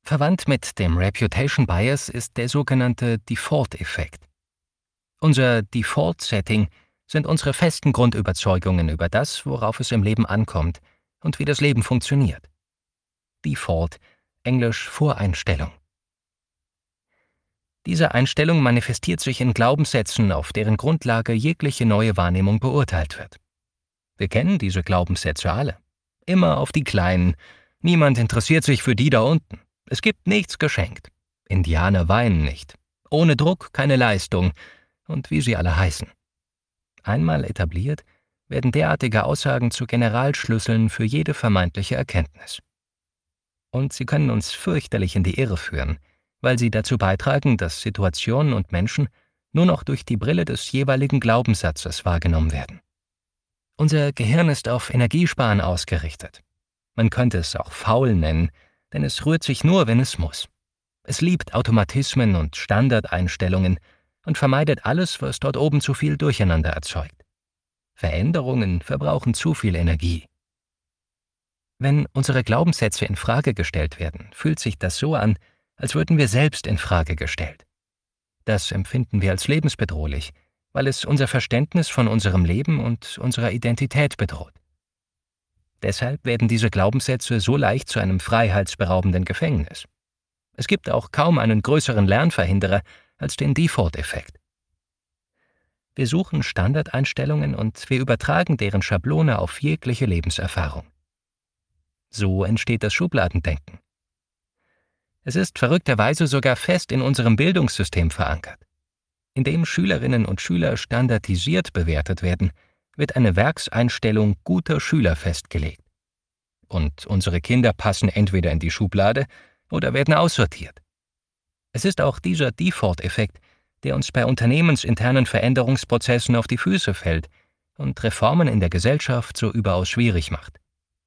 Verwandt mit dem Reputation Bias ist der sogenannte Default-Effekt. Unser Default-Setting sind unsere festen Grundüberzeugungen über das, worauf es im Leben ankommt und wie das Leben funktioniert. Default, englisch Voreinstellung. Diese Einstellung manifestiert sich in Glaubenssätzen, auf deren Grundlage jegliche neue Wahrnehmung beurteilt wird. Wir kennen diese Glaubenssätze alle. Immer auf die Kleinen. Niemand interessiert sich für die da unten. Es gibt nichts geschenkt. Indianer weinen nicht. Ohne Druck keine Leistung. Und wie sie alle heißen. Einmal etabliert, werden derartige Aussagen zu Generalschlüsseln für jede vermeintliche Erkenntnis. Und sie können uns fürchterlich in die Irre führen, weil sie dazu beitragen, dass Situationen und Menschen nur noch durch die Brille des jeweiligen Glaubenssatzes wahrgenommen werden. Unser Gehirn ist auf Energiesparen ausgerichtet. Man könnte es auch faul nennen, denn es rührt sich nur, wenn es muss. Es liebt Automatismen und Standardeinstellungen und vermeidet alles, was dort oben zu viel Durcheinander erzeugt. Veränderungen verbrauchen zu viel Energie. Wenn unsere Glaubenssätze in Frage gestellt werden, fühlt sich das so an, als würden wir selbst in Frage gestellt. Das empfinden wir als lebensbedrohlich, weil es unser Verständnis von unserem Leben und unserer Identität bedroht. Deshalb werden diese Glaubenssätze so leicht zu einem freiheitsberaubenden Gefängnis. Es gibt auch kaum einen größeren Lernverhinderer als den Default-Effekt. Wir suchen Standardeinstellungen und wir übertragen deren Schablone auf jegliche Lebenserfahrung. So entsteht das Schubladendenken. Es ist verrückterweise sogar fest in unserem Bildungssystem verankert. Indem Schülerinnen und Schüler standardisiert bewertet werden, wird eine Werkseinstellung guter Schüler festgelegt. Und unsere Kinder passen entweder in die Schublade oder werden aussortiert. Es ist auch dieser Default-Effekt, der uns bei unternehmensinternen Veränderungsprozessen auf die Füße fällt und Reformen in der Gesellschaft so überaus schwierig macht.